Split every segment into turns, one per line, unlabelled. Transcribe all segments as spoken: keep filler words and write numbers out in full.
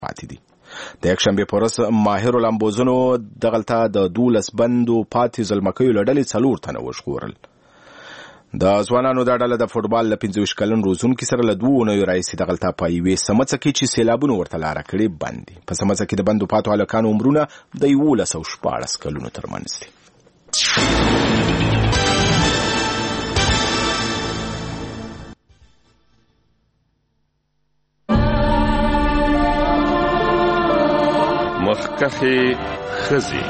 پاتې دي. د یکشنبې په ورځ ماهرو لامبوزنو دغلته د دولس بندو پاتې زلمکیو له ډلې څلور تنه وژغورل. د ځوانانو دا ډله د فوټبال له پنځه ویشت کلن روزونکي سره له دوو اونیو راهیسې دغلته په یوې سمڅه کې چې سیلابونو ورته لاره کړې بند دي. په سمڅه کې د بندو پاتو هلکانو عمرونه د یولس او شپاړس کلونو ترمنځ دي.
مخکخې ښځې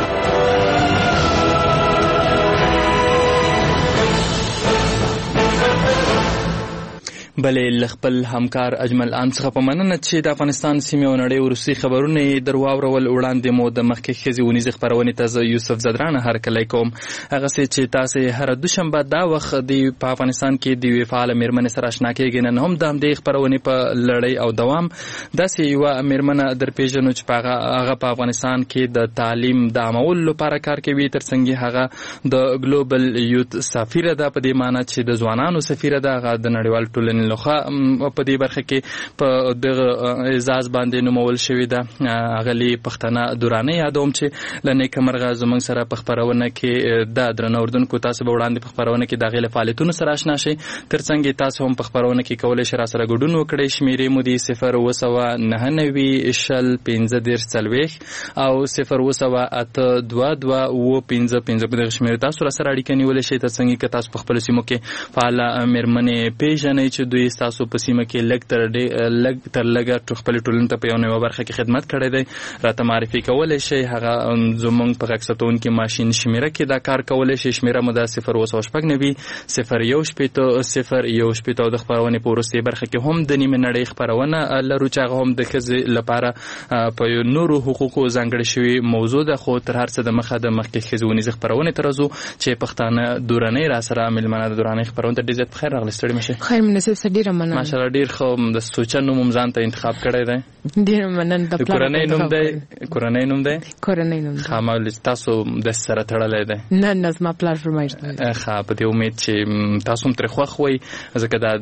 بلې له خپل همکار اجمل عام څخه په مننه چې د افغانستان سیمې او نړۍ وروستي خبرونه یې در واورول. وړاندې مو د مخکې ښځې ونیزې خپرونې ته زه یوسف زدرانه هرکلی کوم. هغسې چې تاسې هره دوشنبه دا وخت د په افغانستان کې د یوې فعاله مېرمنې سره اشنا کېږئ. نن هم د همدې خپرونې په لړۍ او دوام داسې یوه مېرمنه در پېژنو چې په هغه په افغانستان کې د تعلیم د عامولو لپاره کار کوي. تر څنګ هغه د ګلوبل یوت سفیره ده، په دې معنی چې د ځوانانو سفیره ده. هغه د نړیوال ټولنې لخوا په دې برخه کې په دغه اعزاز باندې نومول شوې ده. اغلی پښتنه دورانه یادوم چې لنې کمرغه زمونږ سره په خبرونه کې د درنو اردوونکو تاسو به وړاندې په خبرونه کې د غیله فعالیتونو سره آشنا شئ. ترڅنګ تاسو هم په خبرونه کې کولای شئ را سره ګډون وکړئ. شمیرې مو دي صفر اوه سوه نهه نوي شل پنځه دېرش څلوېښت او صفر اوه سوه اته دوه دوه اوه پنځه پنځه. په دغه شمیرې تاسو را سره اړیکه نیولی شئ. ترڅنګ که تاسو په خپلو سیمو کې فعاله مېرمنې پېژنئ چې دوی تاسو په سیمه کې لږ تر لږ تر لږه خپلې ټولنې ته په یو نوې برخه کې خدمت کړی دی، راته معرفي کولی شئ. هغه زموږ په غږ ثبتونکي ماشین شمیره کې دا کار کولی شئ. شمیره مو دا صفر اوه سوه شپږ نوي صفر یو شپېته صفر یو شپېته. او د خپرونې په وروستۍ برخه کې هم د نیمې نړۍ خپرونه لرو چې هغه هم د ښځې لپاره په نورو حقوقو ځانګړې شوې موضوع ده. خو تر هر څه د مخه د مخکې ښځې ونیزې خپرونې ته راځو چې پښتانه دورانۍ را سره مېلمانه د دورانۍ خپرونې ته ډېر زیات په خیر راغلې. ستړي مه شئ.
خیر مناسب سر ډېره مننه.
ماشاءالله ډېر ښه. د سوچن نوم هم ځان ته انتخاب کړی دی.
ډېره مننه. د
کورنۍ نوم دی کورنۍ نوم دی
کورنۍ نوم دی
خامل تاسو د سره تړلی دی.
نه نه زما پلار فرمایش دی.
ښه په دې امید چې تاسو هم ترې خوښ وئ، ځکه دا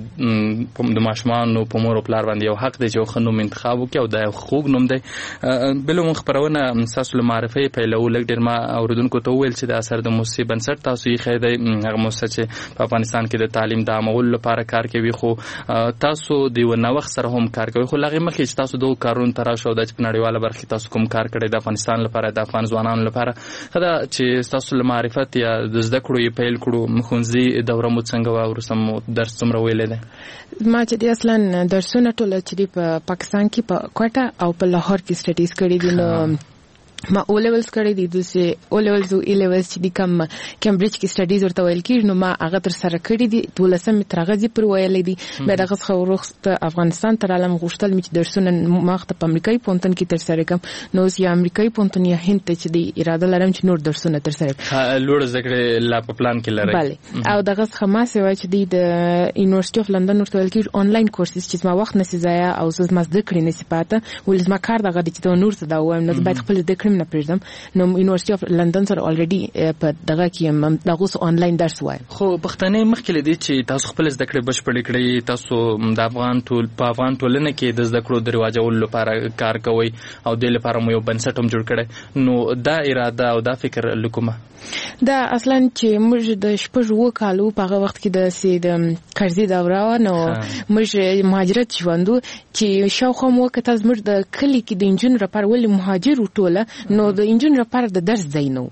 د ماشومانو په مور او پلار باندې یو حق دی چې یو ښه نوم انتخاب وکړي او دا یو خوږ نوم دی. بلومون خپرونه ستاسو له معرفۍ پیلوو. لږ ډېر ما اورېدونکو ته وویل چې د اثر د موسسې بنسټ تاسو ایښی دی. هغه موسسه چې په افغانستان کې د تعلیم د عامولو لپاره کار کوي. خو تاسو د یو نوښت سره هم کار کوي. خو له هغې مخکې چې تاسو دغو کارونو ته راشئ او دا چې په نړیواله برخه کې تاسو کوم کار کړی د افغانستان لپاره د افغان ځوانانو لپاره، ښه ده چې تاسو له معرفت یا د زده کړو یې پیل کړو. ښوونځي دوره مو څنګه وه؟ وروسته مو درس څومره ویلی دی؟
ما چې دی اصلا درسونه ټوله چې دی په پاکستان کې په کوټه او په لاهور کې سټډیز کړي دي. نو ما او لیولز کړی دي. دوسه او لیولز او ای لیولز چې د کم کمبرج کې سټډیز ورته ویل کېږي، نو ما هغه تر سره کړی دي. دولسم ترغزي پر ویلې دي. بیا دغه څخه وروسته افغانستان ته رالم. غوښتل مې چې درسونه ما خپل په امریکایي پونتن کې تر سره کوم. نو یا امریکایي پونتن یا هند ته چې دی اراده لرم چې نور درسونه تر سره
کړم. لوړ زده کړې لا په پلان کې لرئ؟
بله. او دغه څخه ما سوای چې دی د یونیورسيټي اف لندن ورته ویل کېږي آنلاین کورسز چې ما وخت نسی ضایع او زما زده کړې نسی پاته. ولې ما کار دغه دي چې نور څه دا وایم. نو باید خپل زده کړم نه پرېږدم. نو یونیورسيټي اف لندن سره الریډي په دغه کې دغه آنلاین درس وایم.
خو پښتنې مخکې لدی چې تاسو خپل زده کړې بشپړې کړې، تاسو د افغان ټول په افغان ټولنه کې د زده کړو د رواجولو لپاره کار کوئ او د لپاره مو یو بنسټ هم جوړ کړی. نو دا اراده او دا فکر لکومه
دا اصلا چې موږ د شپږ اووه کالو په هغه وخت کې د سي د کرزي دوره و. نو موږ مهاجرت ژوندو چې شاوخوا مو کته زموږ د کلی کې د انجن لپاره ولې مهاجر وټوله. نو د انجن لپاره د درس ځای نه.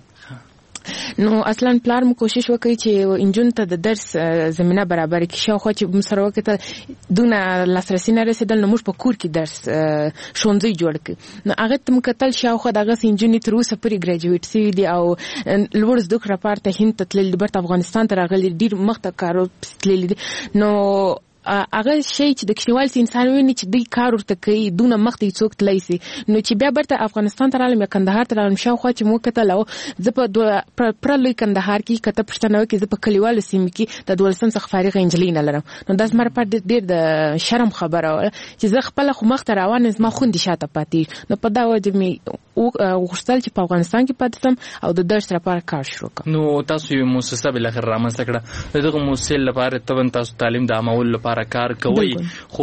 نو اصلا پلار مو کوشش وکړي چې انجن ته د درس زمينه برابر کړي. شاوخوا چې سره وکړه دونه لاسرسي نه رسیدل. نو موږ په کور کې درس ښوونځي جوړ کړ. نو هغه تم کتل شاوخوا دغه انجن تر اوسه پرې ګریجویټ سوي دي او لوړ زده کړه لپاره ته هند ته تللی دي، برته افغانستان ته راغلي ډیر مخته کارو تللی دي. نو هغه شی چې د کښنیوال سي انسان ویني چې دوی کار ورته کوي دونه مخته څوک تللی سي. نو چې بیا برته افغانستان ته رالم یا کندهار ته رالم شاوخوا چې مو کتل او زه په پرلوی کندهار کې کته پښتنه کې زه په کلیوالو سیمې کې د دولسم څخه فارغه انجلۍ نه لرم. نو دا زما لپاره ډېر د شرم خبره وه چې زه خپله خو مخته روانه زما خوندې شاته پاتې. نو په دا وجه مې غوښتل چې په افغانستان کې پاتې شم او د درس لپاره کار شروع کړم.
نو تاسو یو مؤسسه بل اخر رامنځته کړه، دغه مؤسسې لپاره تبن تاسو تعلیم د عامول لپاره کار کوي، خو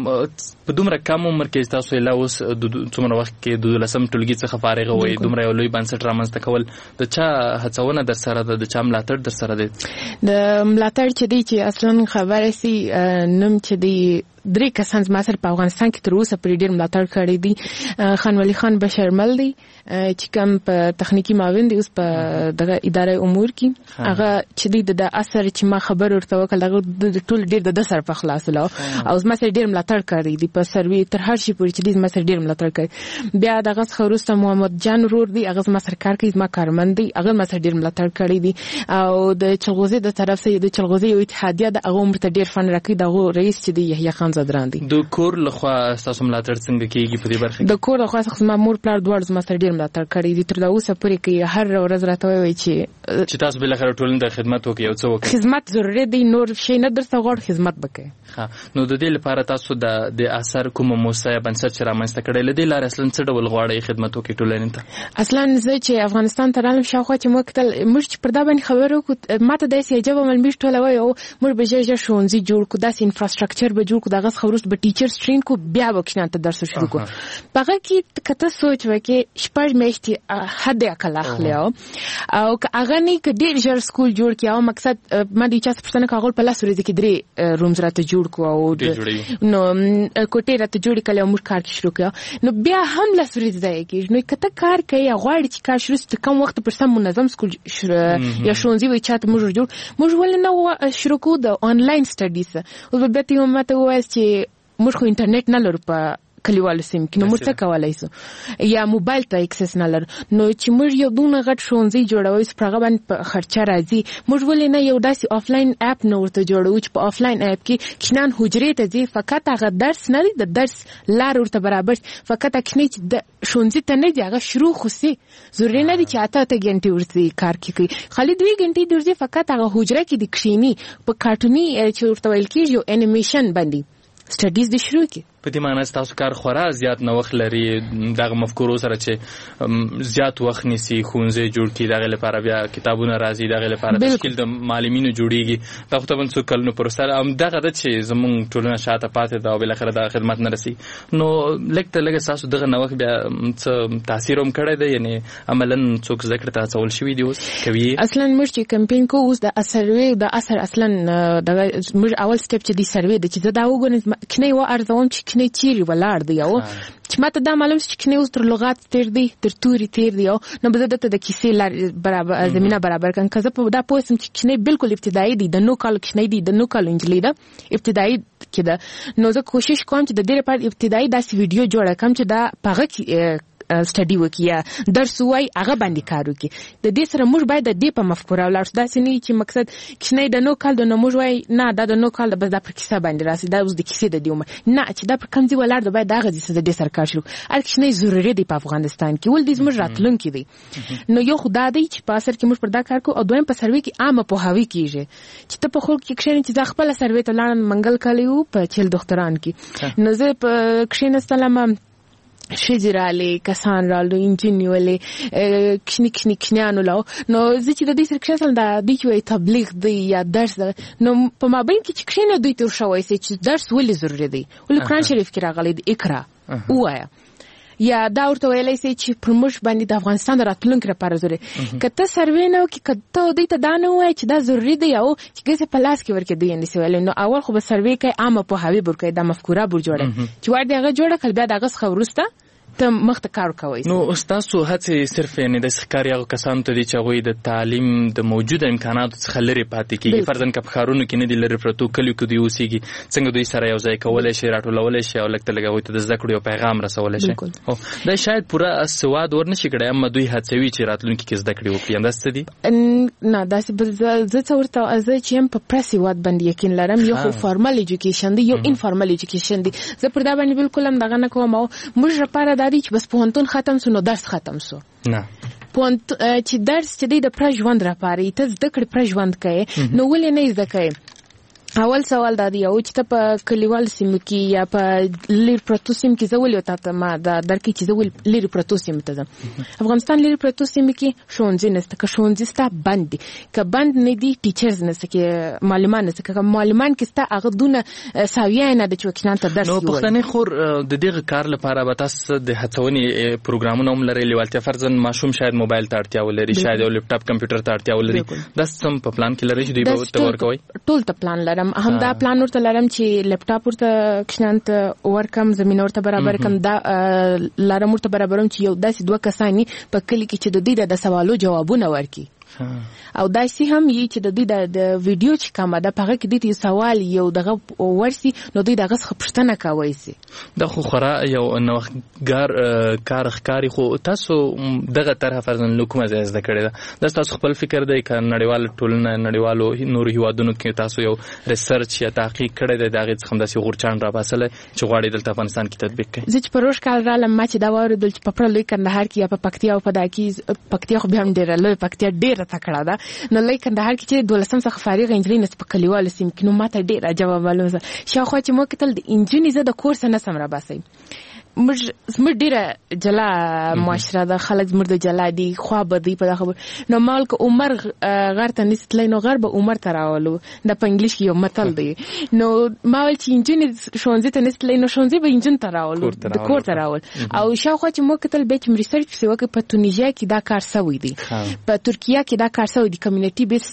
په دومره کم عمر کې تاسو لا اوس څومره وخت کې د دولسم ټولګي څخه فارغ وئ، دومره یو لوی بنسټ رامنځته کول د چا هڅونه در سره ده، د چا ملاتړ در سره دی؟
د ملاتړ چې دی چې اصلا خبره سي نوم چې دی درې کسان ما سره په افغانستان کې تر اوسه پرې ډېر ملاتړ کړی دي. خان ولی خان بشرمل دی چې کوم په تخنیکی معاون دی اوس په دغه اداره امور کې، هغه چې دی د اثر چې ما خبر ورته وکړ دغه د ټول ډېر د سر په خلاص لا او ما سره ډېر ملاتړ کړی دی په سروي تر هر شي پورې چې دی ما سره ډېر ملاتړ کړی. بیا دغه خروسته محمد جان رور دی، هغه ما سره کار کوي، ما کارمند دی، هغه ما سره ډېر ملاتړ کړی دی. او د چلغوزي د طرف سره د چلغوزي یو اتحادیه د هغه عمر ته ډېر فن راکړي، دغه رئیس چې دی یحیی خان زدران دی.
د کور لخوا تاسو ملاتړ څنګه کیږي په دې برخه کې؟
د کور لخوا څخه ما مور پلار دواړو زما سره ډېر ملاتړ کړی دي، تر اوسه پورې کې هر ورځ راته وایي چې
چې تاسو بل اخر ټولنې د خدمت وکړئ او څه وکړئ.
خدمت ضروري دی، نور شي نه درته غواړم، خدمت وکړئ.
ها نو د دې لپاره تاسو د د اثر کوم مؤسسه بنسټ چې رامنځته کړی لدی لار اصلا څه ډول غواړئ خدمت وکړئ ټولنې ته؟
اصلا زه چې افغانستان ته رالم شاوخوا چې موږ کتل موږ چې پر دا باندې خبرو کو ماته داسې عجبه مل میش ټوله وای او موږ به ژر ژر ښوونځي جوړ کو، داسې انفراستراکچر به جوړ کو، دغه خبرو به ټیچرز ټرین کو، بیا به کینه ته درس شروع کو. هغه کې کته سوچ وکړي شپږ میاشتې حد عقل اخلي او هغه نه کې ډیر ژر سکول جوړ کړي او مقصد ما دې چا څه پښتنه کاغول په لاس ورځي کې درې رومز راته جوړ کو او نو کوټه راته جوړ کړي او موږ کار کې شروع کړو. نو بیا هم لاس ورځي ځای کې نو کته کار کوي غواړي چې کار شروع ست کم وخت پر سم منظم سکول یا ښوونځي وي چاته موږ جوړ موږ ول نه شروع کو د آنلاین سټډیز او به ته ماته وایي چې موږ خو انټرنیټ نه لرو په کلیوالو سیم کې، نو موږ څه کولای شو یا موبایل ته اکسس نه لرو، نو چې موږ یو دونه غټ ښوونځي جوړوي چې په هغه باندې خرچه راځي، موږ ولې نه یو داسې آفلاین اپ نه ورته جوړو چې په آفلاین اپ کې کینان حجرې ته ځي، فقط هغه درس نه دی د درس لار ورته برابر، فقط کینې چې د ښوونځي ته نه دی هغه شروع خو سي ضروري نه دی چې اته اته غنټې ورځي کار کوي، خالي دوی غنټې درځي، فقط هغه حجره کې د کښینی په کارټونی چې ورته ویل کېږي یو انیمیشن باندې سټډیز د شروع کی.
په دې معنی تاسو کار خورا زیات نو وخت لري دغه مفکورو سره چې زیات وخت نسی خونځه جوړ کی دغه لپاره بیا کتابونه راځي دغه لپاره تشکیل د معلمینو جوړیږي دا خو ته څو کلونو پروسه هم دغه د چې زمونږ ټولنه شاته پاتې دا او بل اخر د خدمت نه رسی نو لکه لکه تاسو دغه نو وخت بیا څه تاثیر هم کړی دی یعنی عملاً څوک ذکر ته څول شوی دی اوس کوي
اصلا موږ چې کمپین کو اوس د اثروي د اثر اصلا د موږ اول سټپ چې دی سروي د چې دا وګورئ کني و ارزوم چې کني چیرې ولاړ دی او چې ماته دا معلوم چې کني اوس تر لغات تیر دی تر توري تیر دی او نو به دته د کیسې لار برابر زمينه برابر کړم کزه په دا پوسم چې کني بالکل ابتدایي دی د نو کال کني دی د نو کال انجلي دا ابتدایي کده نو زه کوشش کوم چې د دې لپاره ابتدایي داسې ویډیو جوړ کړم چې دا پغه سټډي وکیا درس وای هغه باندې کار وکي د دې سره موږ باید د دې په مفکوره ولاړ دا سني چې مقصد کښنه د نو کال د نو موږ وای نه دا د نو کال بس د پر کیسه باندې راسي دا اوس د کیسې د دیوم نه چې دا پر کمزي ولاړ د باید دا غږی څه د دې سره کار شروع ال کښنه ضروري دی په افغانستان کې ول دې موږ راتلونکي دی نو یو خدای دی چې په اثر کې موږ پر دا کار کو او دویم په سروي کې عامه په هاوی کیږي چې ته په خلک کې کښنه چې د خپل سروي ته لاړ منګل کالیو په چل دختران کې نو زه په کښنه سلام شجراله کسان رالو انجینیولې کښنی کښنی کښنیانو لاو نو زه چې د دې سره کښل دا د یو تبلیغ دی یا درس نو په مابین کې چې کښنه دوی ته شوی سي چې درس ولې ضروري دی ولې قرآن شریف کې راغلی دی اقرا وایا یا دا ورته ویلای سي چې پر موږ باندې د افغانستان راتلونکي لپاره ضروري کته سروي نو کې کته دوی ته دا نه وای چې دا ضروري دی او چې ګسه په لاس کې ورکې دی یعنی سوال نو اول خو به سروي کې عامه په هاوی ورکې د مفکوره بر جوړه چې ور دغه جوړه کل بیا دغه خبرسته ته مخته کار کوي
نو تاسو هڅه صرف یعنی د ښکاری هغه کسانو ته دي چې هغه د تعلیم د موجوده امکاناتو څخه لري پاتې کیږي فرضاً که خارونو کې نه دي لري پروتو کلیو کې دی اوسېږي څنګه دوی سره یو ځای کولای شي راټولول شي او لکه لګوي ته د ذکر یو پیغام رسول شي او دا شاید پورا سواد ورنشي کړي اما دوی هڅوي چې راتلونکي کې زده کړي وکړي انداسته دي
نه دا زه څه ورته از چې هم په پرسي واد باندې یقین لرم یو خو فارمل ایجوکیشن دی یو انفارمل ایجوکیشن دی زه پر دا باندې بالکل هم دغه نه کوم او موږ لپاره دا دی چې بس پوهنتون ختم سو نو درس ختم سو
نه
پوهنت چې درس چې د پرژوند لپاره ته زده کړې پرژوند کوي نو ولې نه زده کوي اول سوال دا دی او چې ته په کلیوال سیمو کې یا په لیر پروتو سیمو کې زول یو تاسو ما دا درکې چې زول لیر پروتو سیمو ته افغانستان لیر پروتو سیمو کې ښوونځي نشته که ښوونځي ستا بند دي که بند نه دي ټیچرز نشته کې معلمان نشته که معلمان کې ستا هغه دونه ساویه نه د چوکینان ته درس
نو پښتنې خور د دې کار لپاره به تاسو د هڅونې پروګرامونه هم لري لیوالتیا فرضاً ماشوم شاید موبایل ته اړتیا ولري شاید یو لپټاپ کمپیوټر ته اړتیا ولري دا سم په پلان کې لري چې دوی به تور کوي
ټول ته پلان لرم هم دا پلان ورته لرم چې لپټاپ ورته کښنانت ورکم زمينه ورته برابر کم دا لارم ورته برابرم چې یو داسې دوه کسانی په کلی کې چې د دې د سوالو جوابونه ورکي او داسې هم یی چې د دې د ویډیو چې کومه د پغه کې د سوال یو دغه ورسي نو دوی دغه خپشتنه کوي سي
د خو خورا یو نوښتګار کار ښکاری خو تاسو دغه طرح فرضاً لکومه زده کړی دا د تاسو خپل فکر دی ک نړیوال ټولنه نړیوالو نور هیوادونو کې تاسو یو ریسرچ یا تحقیق کړی دی دغه څخه داسې غورچان را باسله چې غواړي دلته افغانستان کې تطبیق کړي
زه چې پروش کال را لم چې دا وره دل چې په پرلې کندهار کې یا په پکتیا او په داکی پکتیا خو به هم ډیر لوی پکتیا ډیر تکړه ده نو لای کندهار کې چې دولسم څخه فارغ انجینر نس په کلیوال سیم کې نو ماته ډیر جواب معلومه شاوخوا چې مو کتل د انجینر زده کورس نه سم را باسي مر زمر ډیره جلا معاشره د خلک زمر د جلا دي خو بدی په خبر نو مال کو عمر غیر ته نستلای نو غرب عمر تراولو د په انګلیش کې یو متل دی نو مال چې انجینر شونځي ته نستلای نو شونځي به انجین تراولو د کور تراول او شاوخوا چې مو کتل به چې ریسرچ سی وکړ په تونیزیا کې دا کار سوی دی په ترکیه کې دا کار سوی دی کمیونټي بیس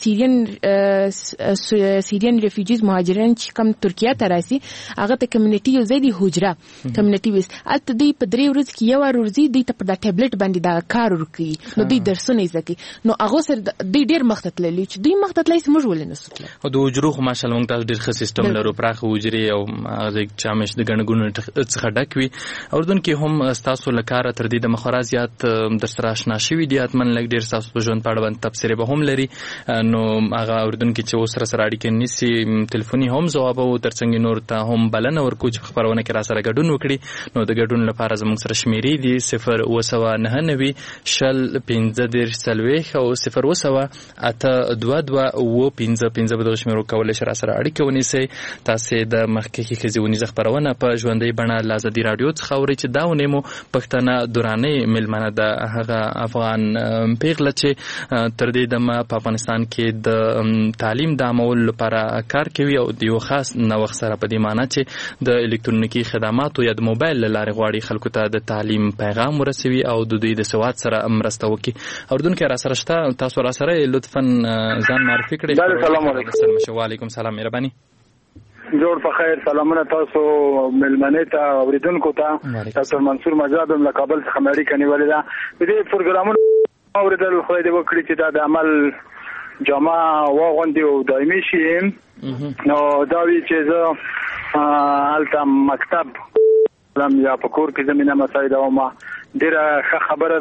سیرین سیرین ریفیوجیز مهاجرین چې کوم ترکیه ته راسي هغه ته کمیونټي یو ځای دی حجره کمیونټي بیس اته دی په درې ورځې کې یو ورځي دی ته په دا ټابلیټ باندې دا کار وکړي نو دوی درسونه یې زکي نو هغه سره دی ډیر مخته تللی چې دوی مخته تللی سمج ولې نسوتل
او د وجرو خو ماشالله موږ تاسو ډیر ښه سیستم لرو پراخه وجري او هغه چامش د ګڼګونو څخه ډک وي اردن کې هم تاسو لکاره تر دې د مخارزيات در سره آشنا شوي دي اتمن لګ ډیر تاسو په ژوند پاړه باندې تفسیر به هم لري نو هغه اردن کې چې اوس سره اړیکې نيسي ټلیفوني هم جواب او ترڅنګ نور ته هم بلنه ورکو چې خبرونه کې را سره ګډون وکړي نو د ګډون لپاره زموږ سره شمیرې دي صفر اوه سوه نهه نوي شل پنځه دېرش څلوېښت او صفر اوه سوه اته دوه دوه اوه پنځه پنځه به دغه شمیرو کولی شئ را سره اړیکه ونیسئ تاسې د مخکښې ښځې ونیزه خپرونه په ژوندۍ بڼه له ازادي راډیو څخه اورئ چې دا اونۍ مو پښتنه درانۍ میلمنه ده هغه افغان پیغله چې تر دې دمه په افغانستان کې د تعلیم د عامولو لپاره کار کوي او د یو خاص نوښت سره په دې معنی چې د الکترونیکي خدماتو یا د موبایل له لارې غواړي خلکو ته د تعلیم پیغام ورسوي او د دوی د سواد سره مرسته وکړي اردن کې را سره شته تاسو را سره لطفا ځان معرفي کړئ
السلام علیکم
وعلیکم سلام مهرباني
جوړ په خیر سلامونه تاسو ملمنه ته اوریدونکو ته تاسو منصور مجاب له کابل څخه مې اړیکه نیولې ده د دې پروګرامونو اوریدل خو دې وکړي چې دا د عمل جامع واغوندي او دایمي شي نو دا وی چې زه الته مکتب لم یا په کور کې زمينه مساعد او ما ډیره ښه خبره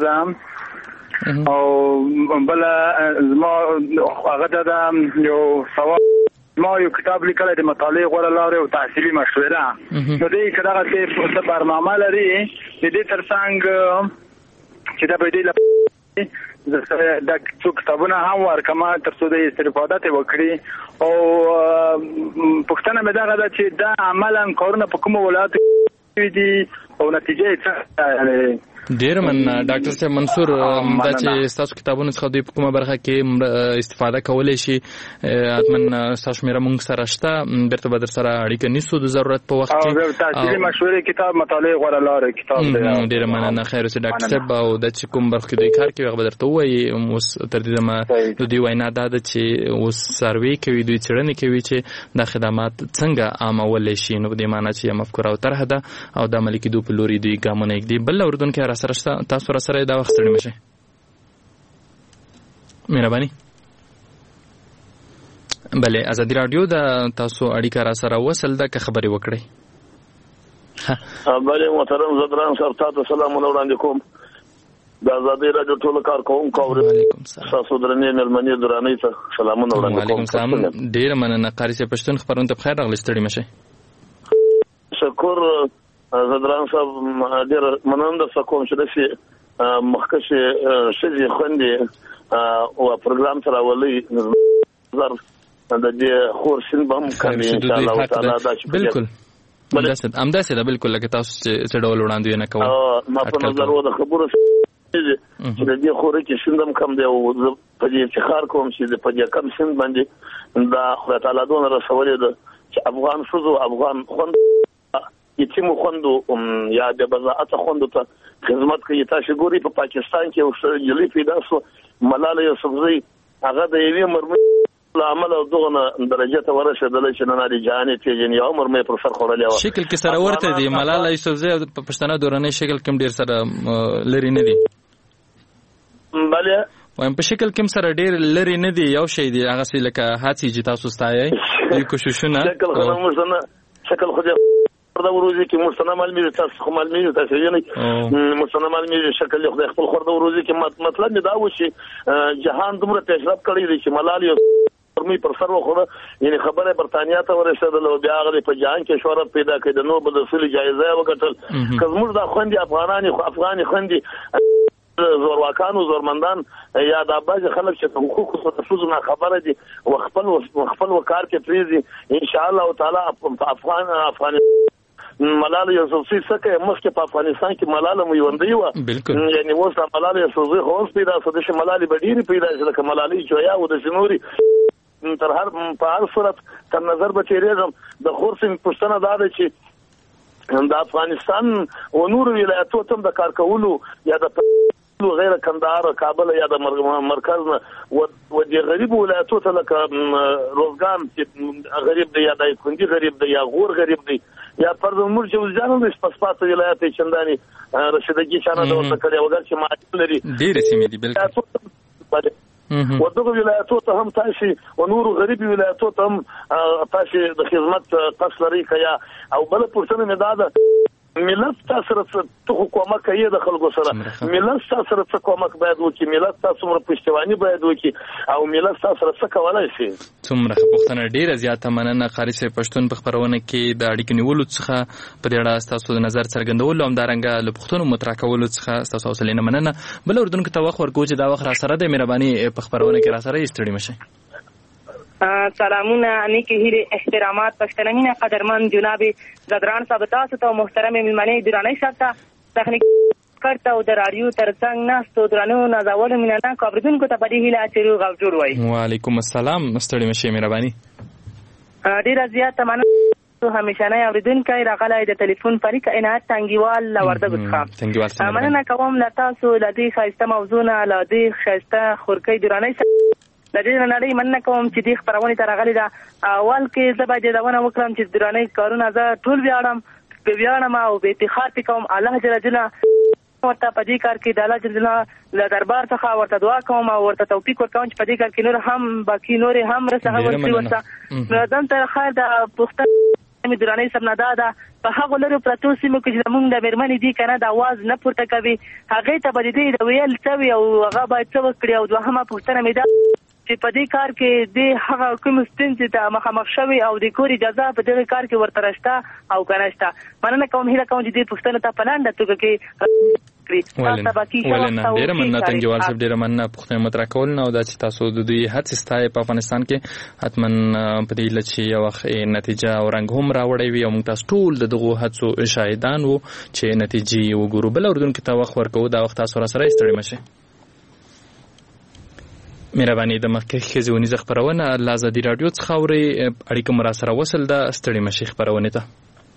ده او بل ما هغه د یو سوال ما یو کتاب لیکل د مطالعه غوړه لارې او تحصیلي مشوره نو دې کله چې په برنامه لري د دې ترڅنګ چې دا به دې د څو کتابونه هم ورکما تر څو د استفاده وکړي او پښتنه مې دا غواړي چې دا عملاً کارونه په کوم ولایت دي او نتیجه یې
ډیر من ډاکټر صاحب منصور دا چې تاسو کتابونو څخه د کومه برخه کې استفاده کولای شي اتمن تاسو مې موږ سره شته برته بدر سره اړیکه نیسو د ضرورت په وخت کې
او تحصیلي مشورې کتاب مطالعه غوړه لاره کتاب دی
ډیر مننه خیر اوسه ډاکټر صاحب او د چې کوم برخه کې دوی کار کوي هغه بدرته وایي اوس تر دې ما د دې وینا دا ده چې اوس سروي کوي دوی څېړنې کوي چې د خدمات څنګه عامول شي نو د معنی چې مفکوره او طرح ده او د عملي کېدو په لوري دوی ګامونه یې دي بل اردن کې سره تاسو را سره دا وخت ستړي مشه مهرباني بله ازادي رادیو دا تاسو اړیکه را سره وصل ده که خبري وکړئ
بله محترم زدران صاحب تاسو سلام وړاندې کوم د ازادي رادیو ټول کار کوم کوم تاسو درنې ملمنې درانې ته سلامونه وړاندې کوم
وعلیکم السلام ډیر مننه قاری صاحب پښتون خبرونه ته بخیر راغلی ستړي مشه
شکر زدران صاحب ډیر مننه د کوم چې د مخکښ شې خوندې او پروګرام سره ولې زر د دې خور سین بم کوي ان شاء الله تعالی دا چې
بالکل همداسې همداسې ده بالکل لکه تاسو چې څه ډول وړاندوینه کوئ
ما په نظر و د خبرو چې د دې خوري کې سندم کم دی او په دې افتخار کوم چې په دې کم سند باندې دا خدای تعالی دونه رسولې ده چې افغان شوزو افغان خوند یتیم خوندو یا د بزاعت خوندو ته خدمت کوي. تاسو ګوري په پاکستان کې یو جلی پیدا شو ملاله یوسفزئی هغه د یوې مرمۍ عمل او دغه درجه ته ورسېدل چې نن لري جهاني پیژنې او مرمۍ پر سر خورلې و
شکل کې سره ورته دی ملاله یوسفزئی په پښتنه دوراني شکل کې ډیر سره لري نه دی
بله
وایم په شکل کې سره ډیر لري نه دی یو شی دی هغه څه لکه هاتي چې تاسو ستایي دوی کوششونه
شکل خو موږ شکل خو د وروزي کې مستنه معلومي تاسو خو معلومي تاسو یې نه مستنه معلومي شکل خو خپل خور د وروزي کې مطلب دا و چې جهان دومره پیشرفت کړی دی چې ملالي مرمۍ پر سر وخوره یعنی خبره برتانیا ته ورسېدل او بیا هغه په جهان کې شهرت پیدا کړ د نوبل رسول جایزه وګټل که موږ د خوندي افغاناني خو افغاني خوندي زورواکانو زورمندان یا د باج خلک چې حقوق او تفوزونه خبره دي او خپل خپل وکړ کې پریزي ان شاء الله تعالی افغان افغان ملاله یوسفزئی څخه مخکې په افغانستان کې ملاله موندې و یعنی اوس ملاله یوسفزئی خو اوس پیدا شو د ملاله بډیری پیدا شو د ملاله جویا او د شنوري تر هر په هر صورت تر نظر به تیرېږم د خورسین پښتنه دا ده چې د افغانستان او نور ولایتو ته د کار کولو یا د غیر کندهار کابل یا د مرکز نه و د غریب ولایتو ته لکه روزګان چې غریب دی یا د کندي غریب دی یا غور غریب دی یا فرض مور چې ځانو د پاسپورت ولایت چنداني رشیدګي شانه د ورته کړی وګر چې ما لري
ډیر سیمې دي بالکل
ودغه ولایتو ته هم تاسو او نور غریب ولایتو ته هم تاسو د خدمت تاسو لري کیا او بل پورتنه نه داده ملت تاسو سره ته کومه کوي د خلکو سره ملت تاسو سره کومه باید وکړي ملت تاسو سره پښتوانی باید وکړي او ملت تاسو سره څه کولای شي.
څومره پښتنه ډیره زیاته مننه قاری سره پښتون په خبرونه کې د اړیکې نیولو څخه په دې اړه تاسو د نظر څرګندولو هم دارنګه له پښتون متراکولو څخه تاسو حوصله نه مننه بل اردن کې توخ ورکو چې دا وخت را سره د مهرباني په خبرونه کې را سره استړي مشه.
سلامونه نیکی هیله احترامات پښتنمینه قدرمن جناب زدران صاحب تاسو ته محترم میلمنې درانه شته تخنیک کړه او د رادیو ترڅنګ ناستو درانو نازول مینه کوبردونکو ته په دې هیله چې روغ او جوړ وای.
وعلیکم السلام مستړي مشه مهرباني.
ډیر زیات مننه همیشانه اوریدونکو راغلی د ټلیفون فریق عنایت تنګیوال لورده ګوتخه
تنګیوال
مننه کوم لا تاسو لدی خاصه موضوعنا لدی خاصه خورکی درانه د دې نړۍ مننه کوم چې د خبرونه ترغلي دا اول کې زبا د دونه وکړم چې درانه کارونه زه ټول بیاړم په بیاړم او به افتخار کوم الله جل جلاله ورته په دې کار کې د الله جل جلاله له دربار څخه ورته دعا کوم او ورته توفیق ورکوم چې په دې کار کې نور هم باقي نور هم رسغه ورسي ورته دم تر خیر د پښتنه می درانه سمنا دا په هغه لري پروتو سیمو کې زمونږ د بیرمنې دي کنه د आवाज نه پورته کوي هغه ته به دې د ویل څوي او هغه باید څه وکړي او دوهمه پښتنه می دا چې په دې کار کې د هغه کوم ستنځ ته مخامخ شوی او د کوري اجازه په دې کار کې ورته راشته او کنهشته مننه کوم هیله کوم چې د پښتنه ته پلاند توګه کې
ولنه ډیره مننه تنګیوال صاحب ډیره مننه پښتنه متراکول نه او د تاسو د دوی هڅې ستای په افغانستان کې حتمن په دې لچې یو وخت نتیجه او رنګ هم راوړی وي او موږ تاسو ټول دغه هڅو شاهدان وو چې نتیجې وګورو بل اردن کې تا وخت ورکو دا وخت تاسو سره استړي مشه. مهرباني د مخکې خزونی ز خبرونه لازدي رادیو څخه اوري اړیکه مر سره وصل د استړي مشي خبرونه ته.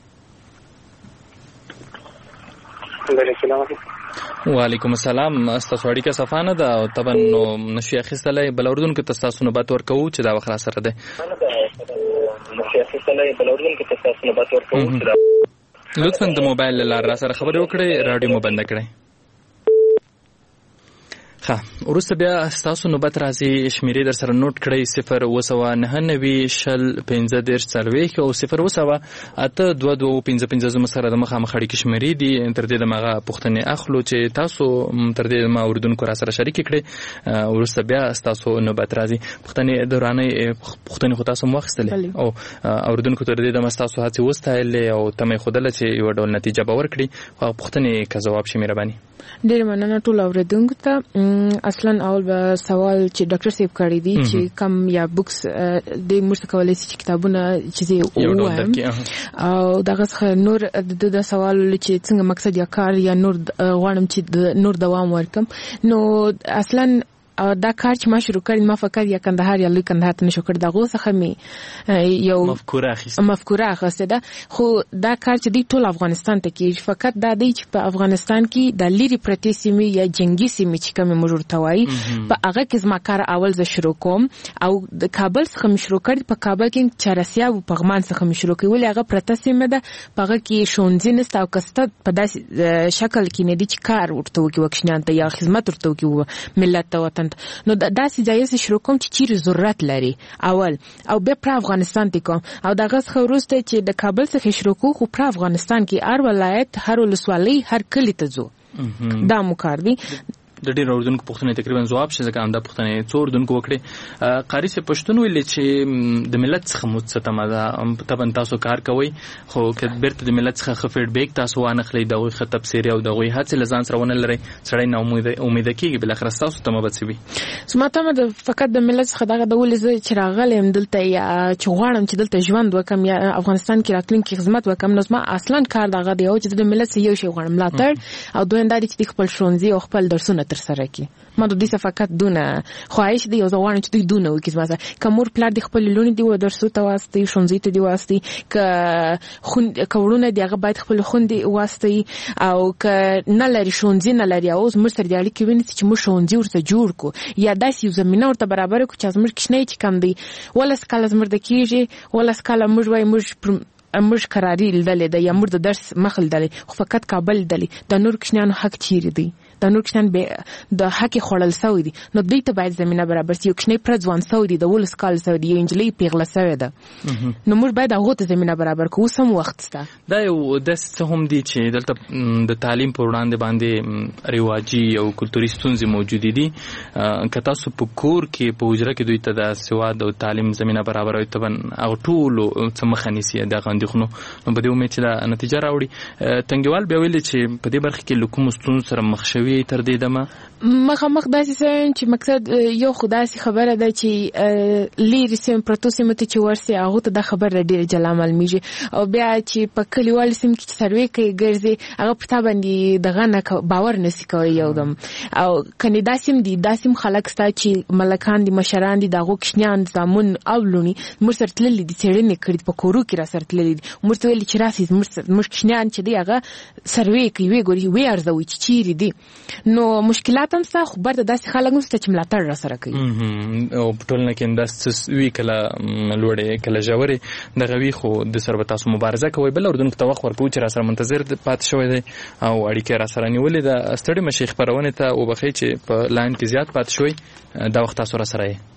وعلیکم السلام تاسو اړیکه صفانه ده او طبعا نشي اخیستلې بل اردن کې تاسو نوبات ورکو چې دا وخت سره ده نشي اخیستلې بل اردن کې تاسو نوبات ورکو لطفا د موبایل لاره سره خبرې وکړئ رادیو مو بند کړئ. ها ورسته بیا تاسو نوبت راځي شمیرې در سره نوٹ کړئ صفر وسوه نه نوي شل پنځه دېرش څلوېښت او صفر وسوه اته دوه دوه پنځه پنځه زموږ سره د مخامخ اړیکې شمیرې دي تر دې دمغه پوښتنې اخلو چې تاسو تر دې ما اوریدونکو را سره شریک کړئ ورسته بیا تاسو نوبت راځي پوښتنې دورانه پوښتنې خو تاسو واخیستلې او اوریدونکو تر دې دمه تاسو هڅه وستایلې او تمه خودله چې یو ډول نتیجه باور کړي او پوښتنې کا جواب شي مهرباني.
ډیر مننه ټول اوریدونکو ته اصلا اول به سوال چې ډاکټر صاحب کړی دی چې کم یا بوکس د مرسته کولای شي چې کتابونه چې وایم او دغه نور د سوال چې څنګه مقصد یا کار یا نور غواړم چې نور دوام ورکم نو اصلا دا کار چې ما شروع کړی ما فقط یا کندهار یا لوی کندهار ته نشو کړی دغه څخه می یو
مفکوره اخیسته
مفکوره اخیسته ده خو دا کار چې دی ټول افغانستان ته کې فقط دا دی چې په افغانستان کې د لیری پرتی سیمه یا جنگي سیمه چې کوم موجود توای په هغه کې زما کار اول ز شروع کوم او د کابل څخه شروع کړی په کابل کې چرسیا او پغمان څخه شروع کړی ولې هغه پرته سیمه ده په هغه کې شونځي نست او کسته په داسې شکل کې نه دي چې کار ورته وکي وکښنان ته یا خدمت ورته وکي ملت ته وطن نو داسې ځای شروع کوم چې چیرې ضرورت لري اول او بیا پر افغانستان ته کوم او دغه څخه وروسته چې د کابل څخه شروع کوو خو پر افغانستان کې هر ولایت هر ولسوالۍ هر کلی ته ځو دا مو کار دی
د ډېر اوردونکو پوښتنې تقریبا ځواب شي ځکه همدا پوښتنې څو اوردونکو وکړې قاري صاحب پښتون ویلې چې د ملت څخه مو څه تمه ده طبعا تاسو کار کوئ خو که بیرته د ملت څخه ښه فیډبیک تاسو وانخلئ د هغوی ښه تبصرې او د هغوی هڅې له ځان سره ونه لرئ سړی ناامیده کېږي بالاخره ستاسو تمه به څه وي
زما تمه د فقط د ملت څخه دغه د ولې زه چې راغلی یم دلته یا چې غواړم چې دلته ژوند وکړم یا افغانستان کې راتلونکي خدمت وکړم نو زما اصلا کار دغه دی چې د ملت څخه یو شی غواړم ملاتړ او دویم دا دی چې خپل ښوونځي او خپل درسونه ترسره کړي ما د دې فقط دونه خواهش دی او زه غواړم چې دوی دونه وکړي زما سره که مور پلار د خپل لونی دی و درسو ته واسطي ښوونځي ته دی واسطي که کورونه دی هغه باید خپل خوندې واسطي او که نه لري ښوونځي نه لري او زموږ سره د اړیکې ونیسي چې موږ ښوونځي ورته جوړ کړو یا داسې یو زمینه ورته برابره کړو چې زموږ کوچنی چې کم دی ولس کاله زموږ د کېږي ولس کاله موږ وایي موږ موږ قراري لیدلې ده یا موږ د درس مخ لیدلې خو فقط کابل لیدلې د نور کوچنیانو حق چیرې دی د نور کوچنیان د حق خوړل سوی دي نو دوی ته باید زمینه برابر شي یو کوچنی پر ځوان سوی دی د ولس کال سوی دی یو انجلۍ پیغله سوی ده نو موږ باید هغه ته زمینه برابر کړو سم وخت ستا
دا یو داسې هم دي چې دلته د تعلیم په وړاندې باندې رواجي او کلتوري ستونزې موجودې دي که تاسو په کور کې په حجره کې دوی ته د سواد او تعلیم زمینه برابروي طبعا هغه ټولو څه مخه نیسي دغه اندېښنو نو په دې امید چې دا نتیجه راوړي تنګیوال بیا ویلي چې په دې برخه کې له کومو ستونزو سره مخ شوي تر دې دمه
مخامخ داسې څه چې مقصد یو خو داسې خبره ده چې لیرې سیمې پرتو سیمو ته چې ورسي هغو ته دا خبره ډېره جلا معلومیږي او بیا چې په کلیوالو سیمو کې چې سروې کوي ګرځي هغه په تا باندې دغه نه باور نسي کوي یو دم او کنې دا سیم دي دا سیم خلک ستا چې ملکان دي مشران دي د هغو کوچنیان زامن او لوڼي موږ سره تللي دي څېړنې کړي په کورو کې را سره تللي دي موږ ته ویلي چې راسئ زموږ کوچنیان چې دی هغه سروې کوي ویې ګوري ویې ارزوي چې چیرې دي نو مشکلات هم ستا خو برته داسې خلک هم سته چې ملاتړ را سره کوي
او په ټولنه کې همداسې وي کله لوړې کله ژورې دغه وي خو د سره به تاسو مبارزه کوئ بل اردونکو ته وخت ورکوو چې را سره منتظر پاتې شوی دی او اړیکې را سره نیولې ده ستړي مه شئ خپرونې ته وبښئ چې په لاین کې زیات پاتې شوی دا وخت تاسو را سره یې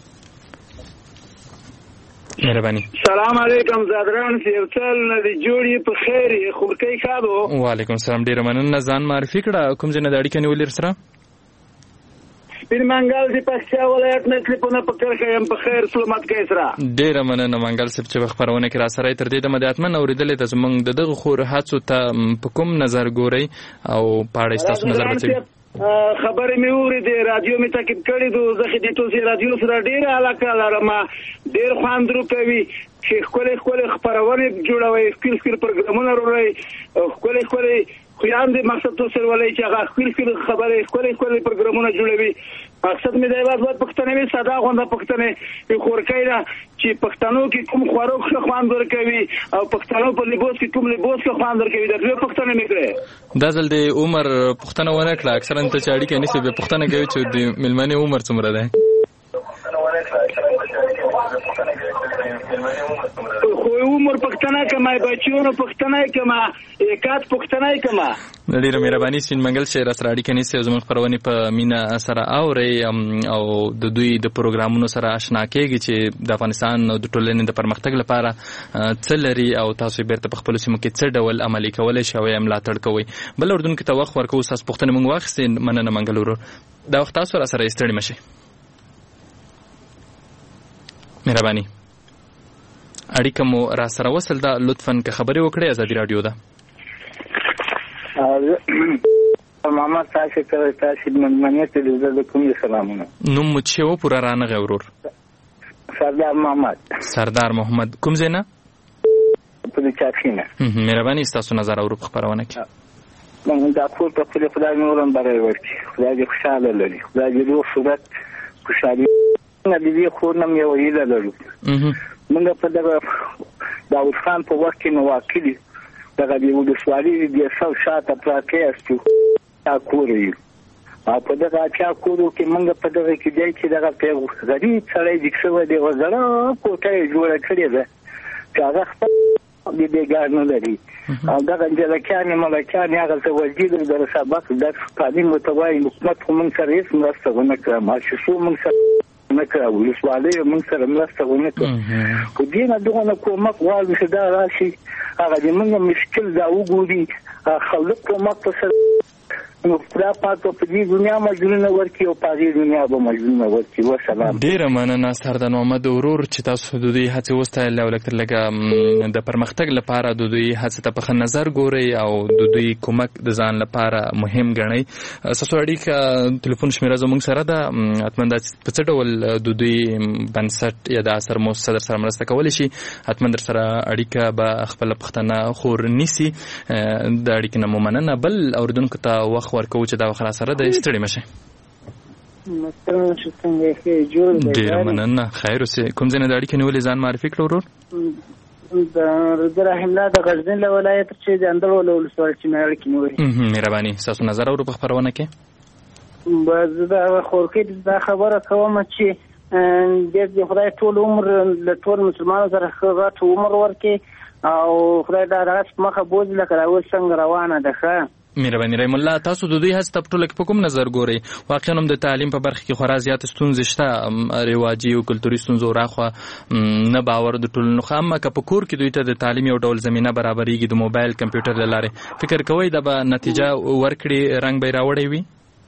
مهرباني
سلام علیکم زادران سیوچل ندی جوړی په خیر خورکی خابو
وعلیکم السلام ډیر مننه ځان معرفي کړه کوم ځای نه د اړیکې نیولې سره
سپین منګل دی پښتیا ولایت نه کلیپونه په کرکه يم په خیر سلامت کې سره
ډیر مننه منګل صاحب چې خبرونه کې را سره تر دې د مدیاتمن اوریدلې د زمنګ دغه خور هڅو ته په کوم نظر ګوري او پاړې تاسو نظر بچي
خبرې مې اورېدې رادیو مې تعقیب کړې دو زه خې د توسي رادیو سره ډېره علاقه لرم ډېر خوند کوي چې ښکلې ښکلې خپرونې جوړوي ښکلي ښکلي پروګرامونه وروړي ښکلي ښکلي خیام دې مقصد تو سره ولای چې هغه ښکلي ښکلي خبرې ښکلي ښکلي پروګرامونه جوړوي مقصد مې دی واځ پښتنې مې ساده غونډه پښتنې خورکای دا چې پښتنو کې کوم خوراک ښه خوند ورکوي او پښتنو په لباس کې کوم لباس ښه خوند ورکوي دا ټول پښتنې مې کړې
دا ځل د عمر پښتنه ونه کړه اکثرا ته چاړي کې نشي به پښتنه کوي چې د ملمنې عمر څومره ده خو
عمر پښتنه کما بچیونو پښتنه کما یکات پښتنه کما
ډیره مهرباني سین منګل شهر سره اړیکه نیسي زموږ خبرونه په مینا سره اوري او د دوی د پروګرامونو سره آشنا کېږي چې د افغانستان او د ټولنې د پرمختګ لپاره څه لري او تاسو بیرته په خپل سیمو کې څه ډول عملي کولای شئ او یې ملاتړ کوئ بل اردن کې توخ ورکو اساس پښتنه موږ واخستین مننه منګل ورو دا وخت تاسو سره ستړي مشي مهرباني اړیکه مو را سره وصل ده لطفاً که خبرې وکړئ ازادي رادیو ده
محمد تاسو ته تاسو مننه ته د کوم سلامونه.
نوم مو چې و پورا رانغه ورور؟
سردار محمد.
سردار محمد کوم ځای نه؟
په چاپینه.
مهرباني تاسو نظر اورو خبرونه کی.
من دا کور په خپل خدای نورم برای ورکړي. خدای دې خوشاله لري. خدای دې روغ صورت خوشالي نه دې خور نم یو ویل لرو. موږ په دغه داوود خان په وخت کې نو واکلی دغه دی ولسوالي دې څو شاته پراته استو تا کوري او په دغه چا کورو کې موږ په دغه کې دی چې دغه په غریب سړی د څو دی وزره کوټه جوړه کړې ده چې هغه خپل دې بیګار نه لري او دغه جلکان ملکان هغه څه وزیر د سبق د قانون متوای حکومت موږ سره هیڅ مرسته ونه کړه ماشي شو موږ سره نه کړه ولسوالي موږ سره مرسته ونه کړه خو دې نه دغه کومک غواړي چې دا راشي هغه دې موږ مشکل دا وګوري خلک کومک په سره نو خدای پاک په دې دنیا مجنون ورکی او په دې دنیا به مجنون ورکی. وسلام.
ډیره مننه سردار محمد ورور چې تاسو د دوی هڅه وستایل او لکه لګه د پرمختګ لپاره د دوی هڅه ته په نظر ګوري او د دوی کومک د ځان لپاره مهم ګڼي. تاسو اړیکه ټلیفون شمیره زموږ سره ده اتمن د په څه ډول د دوی بنسټ یا د اثر مؤسسه در سره مرسته کولی شي اتمن در سره اړیکه به خپل پښتنه خور نیسی د اړیکې نه مننه. بل اوردونکو ته وخت ورکو چې دا خلاص سره د استړي مشه
مستر څنګه ښه جوړ دی.
ډیر مننه. خیر اوسه کوم ځای نه د اړیکې نیولې ځان معرفي کړو ورور؟
د رحم الله د غزنی له ولایت چې د اندرول ولسوالۍ چې مې اړیکې نیولې.
مهرباني تاسو نظر اورو په خبرونه کې.
باز دا خورکې دا خبره کوم چې د خدای ټول عمر له ټول مسلمانانو سره غټ عمر ورکې او خدای دا راس مخه بوز لکه راو څنګه روانه ده. ښه
مهرباني رحم الله تاسو د دوی هڅه په ټوله کې په کوم نظر ګوري؟ واقعا هم د تعلیم په برخه کې خورا زیات ستونزې شته رواجي او کلتوري ستونزو راخوا نه باور د ټولنو خامه که په کور کې دوی ته د تعلیم یو ډول زمينه برابرېږي د موبایل کمپیوټر لاره فکر کوي دا به نتیجه ورکړي رنګ به راوړي وي؟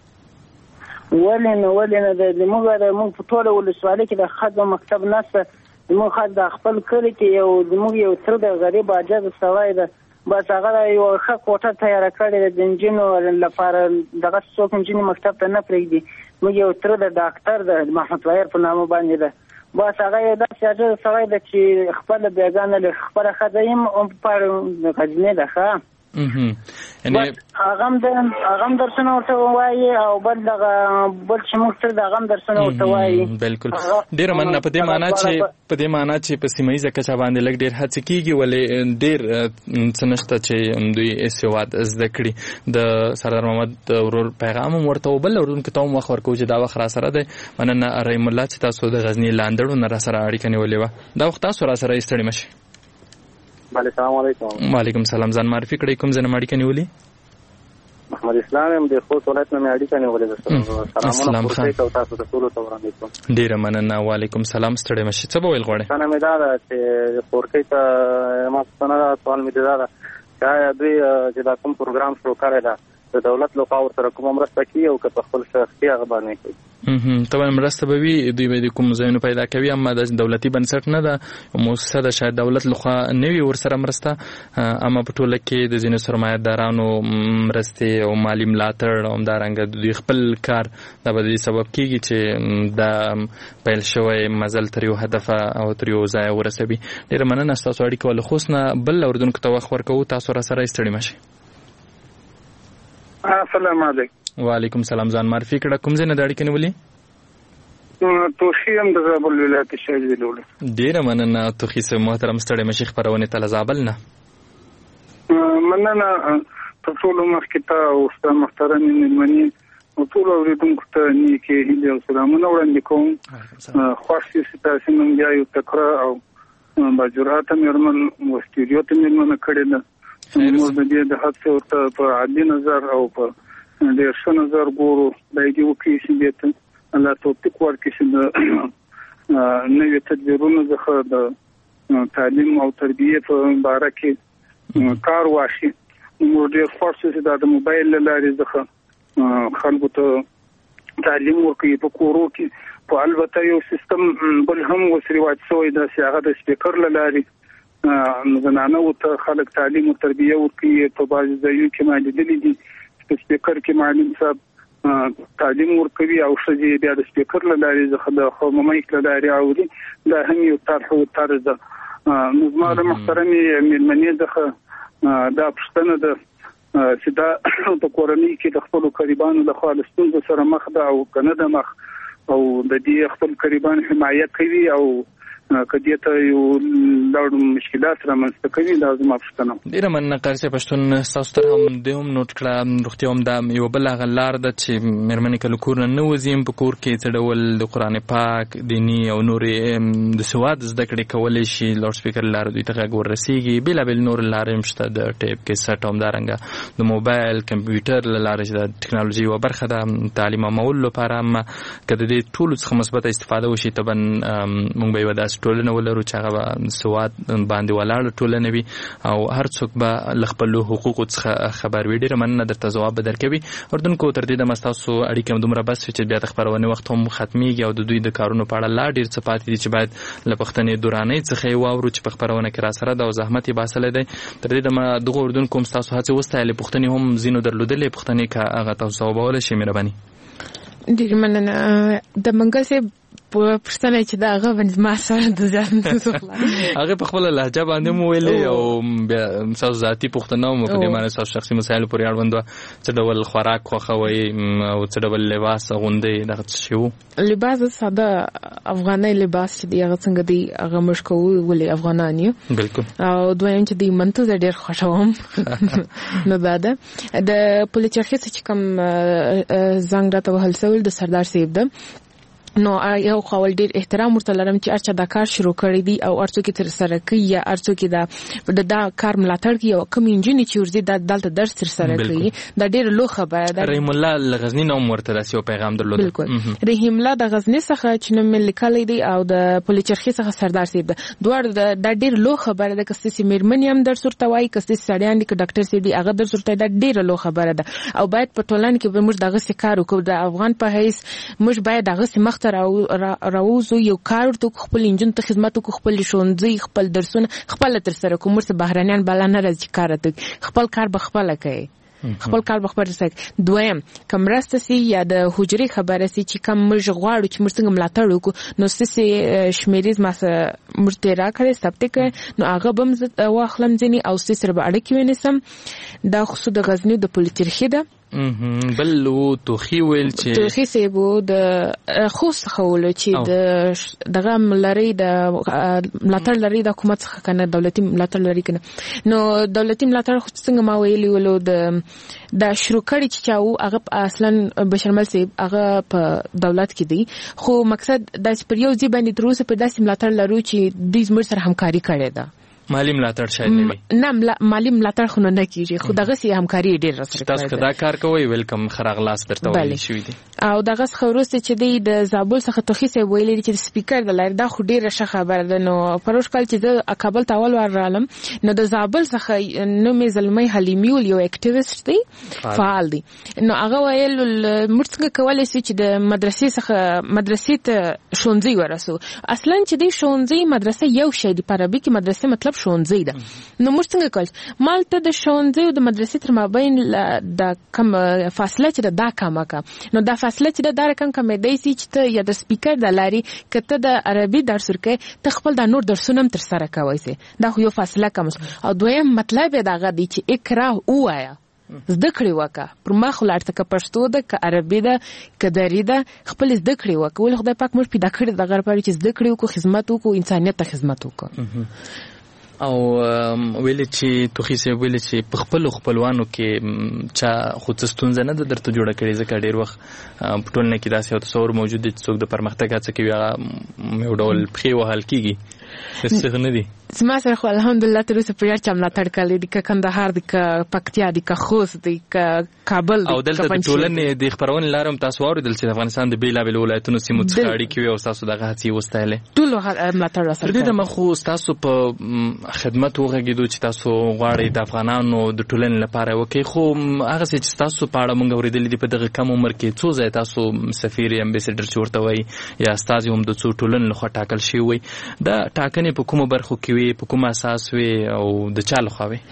ولې نه ولې نه د موږ د موږ په ټوله ولسوالۍ کې د خدمت مکتب نشته. موږ خد د خپل کلی کې یو د موږ یو تر د غریب عاجز سوای ده بس هغه یو ښه کوټه تیار کړې د انجینو لپاره دغه څوک انجینی مکتب ته نه پرېږدي. موږ یو تر د ډاکټر د محمد وایر په نامه باندې ده بس هغه یو داسې عاجز سوای ده چې خپل بیګانه له خپله ښځه یم په غزني ده. ښه
یعنی
هغه هم د هغه هم درسونه ورته وایي او بل دغه بل چې موږ سره د هغه هم درسونه ورته وایي.
بالکل ډېره مننه. په دې معنا چې په دې معنا چې په سیمه ییزه کچه باندې لږ ډېر هڅې کېږي ولې ډېر څه نشته چې دوی سواد زده کړي. د سردار محمد ورور پیغام هم ورته وبل اردوونکو ته هم وخت ورکوو چې دا وخت را سره دی. مننه رحیم الله چې تاسو د غزني لاندړو نه را سره اړیکه نیولې وه. دا وخت تاسو را سره ستړي مشئ.
السلام علیکم.
وعلیکم سلام. ځان معرفي کړئ کوم ځای نه اړیکه نیولې؟
محمد اسلام یم د خوست ولایت نه اړیکه نیولې ده. سلامونه پورته کوم تاسو ته ټول ته وړاندې کوم.
ډیره مننه. وعلیکم سلام. ستړي مشئ. څه به ویل غواړئ؟
څنګه مې دا ده چې خورکې ته ما څنګه سوال مې دا ده چې دوی چې دا کوم پروګرام شروع کړی ده د دولت لخوا ورسره کوم مرسته کوي او که په خپل شخصي هغه باندې کوي؟
طبعا مرسته به وي دوی به د کوم ځایونو پیدا کوي اما د دولتي بنسټ نه ده مؤسسه ده شاید دولت لخوا نه وي ورسره مرسته اما په ټوله کې د ځینو سرمایه‌دارانو مرستې او مالي ملاتړ او همدارنګه د دوی خپل کار دا به د سبب کېږي چې دا پیل شوی مزل تر یو هدف او تر یو ځای ورسوي. ډېره مننه ستاسو اړیکه له خوست نه بل اردوونکو ته وخت ورکوو. تاسو را سره ستړي مشئ.
السلام علیکم.
وعلیکم سلام. ځان معرفي کړه کوم ځای نه د اړیکې نیولې؟
توخی هم د زابل ولایت شاهد ویلول.
ډیره مننه توخی سه محترم ستړي مشي خبرونه ته زابل نه.
مننه په ټول مخکې ته او ستاسو محترم مېلمنې او ټول اوریدونکو ته نیکه هیله او سلامونه وړاندې کوم. خوښ یې تاسو نن بیا یو تکرار او با جرأت مېرمن و استودیو ته مېلمنه کړې ده. موږ د دې د هڅو ته په عادي نظر او په ډېر ښه نظر ګورو دا دې وکړي چې دې الله توفیق ورکړي چې د نوي تدبیرونو څخه د تعلیم او تربیې په باره کې کار وشي. موږ ډېر خوښ یو چې دا د موبایل له لارې څخه خلکو ته تعلیم ورکوي په کورو کې. په البته یو سیستم بل هم اوس رواج شوی ده چې هغه د سپیکر له لارې زنانه او ته خلک تعلیم او تربیه ورکوي. په بعض ځایونو کې ما لیدلي دي سپیکر کې معلم صاحب تعلیم ورکوي او ښځې بیا د سپیکر له لارې څخه د خامومایک له لارې اوري. دا هم یو طرح او طرز ده. نو زما د محترمې مېلمنې څخه دا پوښتنه ده چې دا په کورنۍ کې د خپلو قریبانو لخوا له ستونزو سره مخ ده او که نه ده مخ او د دې خپل قریبان حمایت کوي او کدی ته یو لوړ مشکلات رامنځته کوي. دا زما پوښتنه
ډیره مننه قاری پښتون تاسو تر هم د هم نوٹ کړه روغتیا هم دا یو بل غلار ده چې مېرمنې کله کور نه وزیم په کور کې څه ډول د قران پاک دینی او نورې د سواد زده کړې کولای شي لاوډ سپیکر لار دوی ته غوړ رسیږي بلا بل نور لارې مشته د ټیپ کې سټ هم دارنګ د موبایل کمپیوټر لارې د ټکنالوژي او برخه د تعلیم مول لپاره هم کده د ټول څخه مثبت استفاده وشي ته مونږ به ودا ټولنه ولرو چې هغه سواد باندې ولاړ ټولنه وي او هر څوک به خپل حقوق څخه خبر وي. ډیره مننه درته ځواب درکوي. اردوونکو تر دې د مستاسو اړیکه دومره بس چې بیا د خبرونه وخت هم ختميږي او د دوی د کارونو په اړه لا ډیر څه پاتې دي چې باید له پښتنې دورانې څخه واورو چې په خبرونه کې را سره د زحمت باسل دي. تر دې د دغه اردوونکو مستاسو هڅه وستایل پښتنې هم زینو درلودلې پښتنې کا هغه تاسو وبول شي مهرباني.
ډیر مننه د منګل سه په پښتنه چې دا هغه باندې ما سره د ځان زخلا
هغه په خپل لهجه باندې مو ویلې او تاسو ذاتی پښتنه مو په دې معنی تاسو شخصي مسایل پورې اړوند څه ډول خوراک خوخوي او څه ډول لباس غوندې دغه څه شو
لباس ساده افغاني لباس چې هغه څنګه دی هغه مشکو ولې افغانانی
بالکل
او دویم چې دی منته ډېر خوشوم نو بعد د پولیچرخه چې کوم زنګ راته وهل سول د سردار سیب ده نو یو خپل ډیر احترام ورته لرم چې ارچا دا کار شروع کړی دی او ارڅو کې تر سره کوي یا ارڅو کې دا د دا کار ملاتړ کوي او کوم انجینیر چې ورزي د دلته درس تر سره کوي دا ډیر لوی خبره ده.
رحیم الله غزنی نو ورته راسي او پیغام درلود.
بالکل رحیم الله د غزنی څخه چې نو مل لیکل دی او د پولیچرخي څخه سردار سیب ده دوړ د ډیر لوی خبره ده کسې سیمرمنیم درس ورته وای کسې سړیان دي ک ډاکټر سیب دی هغه درس ورته دا ډیر لوی خبره ده او باید په ټولنه کې موږ دغه سکار وکړو د افغان په حیث موږ باید دغه مختر او راوزو یو کار ته خپل انجن ته خدمت کو خپل شونځي خپل درسونه خپل تر سره کوم څه بهرانيان بل نه راځي کار ته خپل کار به خپل کوي خپل کار به خپل سره دویم کمرسته سي یا د حجري خبره سي چې کوم مج غواړو چې موږ څنګه ملاتړ وکړو نو سسي شمیریز ما مرته را کړې ثبت کړ نو هغه بم واخلم ځنی او سسره به اړه کې ونیسم دا خصوص د غزنی د پولیټرخي ده
بل لو توخي ویل چې
توخي سیبو د خوس خول چې د دغه ملري د ملاتړ لري د حکومت څخه کنه دولتي ملاتړ لري کنه نو دولتي ملاتړ خو څنګه ما ویلي ولو د د شروع کړي چې چاو هغه اصلا بشرمل سیب هغه په دولت کې دی خو مقصد د پر یو ځی باندې تروسه په داسې ملاتړ لرو چې د زموږ سره همکاري کړي ده
مالی ملاتړ شاید نه وي
نه مالی ملاتړ خو نه کیږي خو دغه سي همکاري ډیر سره
تاسو کدا کار کوي ویلکم خراغلاس درته ویل شوې دي
او دغه خبرسته چې د زابل څخه توخي سي ویل چې سپیکر د لار دا خو ډیر ښه خبره ده نو پروش کال چې د کابل تاول ورالم نو د زابل څخه نو می زلمي حلیمی یو اکټیویسټ دی فعال دی نو هغه ویل مرڅنګ کولای شي چې د مدرسې څخه مدرسې ته شونځي ورسو اصلا چې دی شونځي مدرسې یو شی دی په عربي کې مدرسې مطلب شونځي ده نو موږ څنګه کول مالته د شونځي او د مدرسې تر مابین د کم فاصله چې دا کمه کا نو دا فاصله چې دا رقم کم دی چې ته یا د سپیکر د لاري کته د عربي درس ورکې ته خپل د نور درسونه تر سره کوي سي دا خو یو فاصله کم او دویم مطلب دا غدي چې اقرا وایا زده کړی وکا پر ما خلاړه ک پښتو ده ک عربي ده ک دری ده خپل زده کړی وکا ول خدای پاک موږ پیدا کړی د غرب چې زده کړی وکړو خدمت وکړو انسانيت ته خدمت وکړو
او ویل چې توخي سي ویل چې په خپل خپلوانو کې چا خو څستونځ نه درته جوړه کړي ځکه ډیر وخت په ټولنه کې داسې او تصور موجود دي چې څوک د پرمختګ هڅه کوي هغه یو ډول پخې وهل کیږي څه نه دي
زما سره خو الحمدلله تر اوسه په یار چم لا تړکلې دي ک کندهار دي ک پکتیا دي ک خوست دي ک کابل دي
او دلته د ټولنې د خبرون لارم تاسو اوریدل چې افغانستان د بیلا بیل ولایتونو سیمو څخه اړیکې وي او تاسو دغه هڅې وستایلې
ټول ملاتړ راسره
دې د مخو تاسو په خدمت وغږیدو چې تاسو غواړئ د افغانانو د ټولنې لپاره وکړي خو هغه چې تاسو په اړه مونږ اوریدل دي په دغه کم عمر کې څو ځای تاسو سفیر امبیسډر چورته وای یا استاد هم د څو ټولنې لخوا ټاکل شوی وي دا ټاکنې په کومه برخو کې وي په کوم اساس وي او د چا لخوا وي؟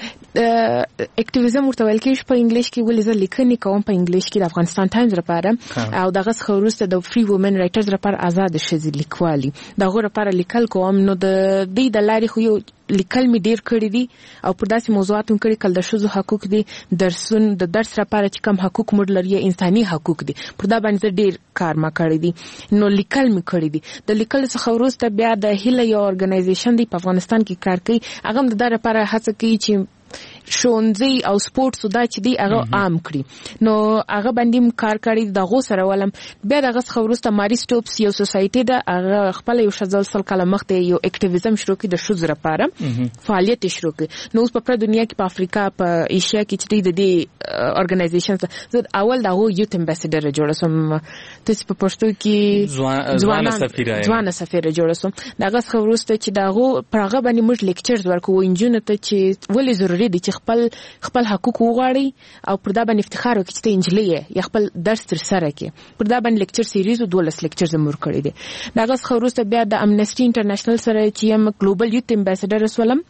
اکټیویزم ورته ویل کېږي په انګلیش کې، ولې زه لیکنې کوم په انګلیش کې د افغانستان ټایمز لپاره، او دغه څخه وروسته د فری وومن رایټرز لپاره آزاد ښځې لیکوالي دغه لپاره لیکل کوم. نو د دې د لارې خو یو لیکل می ډیر کړی دي او پر داسې موضوعاتو کړي کله د ښځو حقوق دي، درسون د درس لپاره چې کم حقوق موږ لري انساني حقوق دي، پر دا باندې ډیر کار ما کړی دي. نو لیکل می کړی دي. د لیکل څخه وروسته بیا د هیله یو ارګنایزیشن دی په افغانستان کې کار کوي، هغه د دا لپاره هڅه کوي چې شونځي او سپورتس دا چې دی هغه عام کړي. نو هغه باندې کار کوي دغه سره ولم. بیا دغه څخه وروسته ماري سټوپس یو سوسایټي ده، هغه خپل یو شذل سل کله مخته یو اکټیویزم شروع کړي د شوز لپاره فعالیت شروع کړي. نو اوس په دنیا کې په افریقا په ایشیا کې چې د دې ارګنایزیشن زه اول دغه یوت امباسډر جوړ سم، تاسو په پښتو کې ځوان سفیر ځوان سفیر جوړ سم. دغه څخه وروسته چې دغه پرغه باندې موږ لیکچرز ورکو انجونو ته چې ولې ضروري دي چې خپل خپل حقوق وغواړي او پر دا باندې افتخار وکړي چې ته انجلۍ یا خپل درس تر سره کې. پر دا باندې لیکچر سیریز او دولس لیکچر زموږ کړی دي. دغه څخه وروسته بیا د امنیسټي انټرنیشنل سره چې یم ګلوبل یوت امباسډر رسولم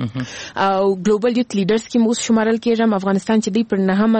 او ګلوبل یوت لیډرز کې موږ شمارل کېږم. افغانستان چې دی پر نهم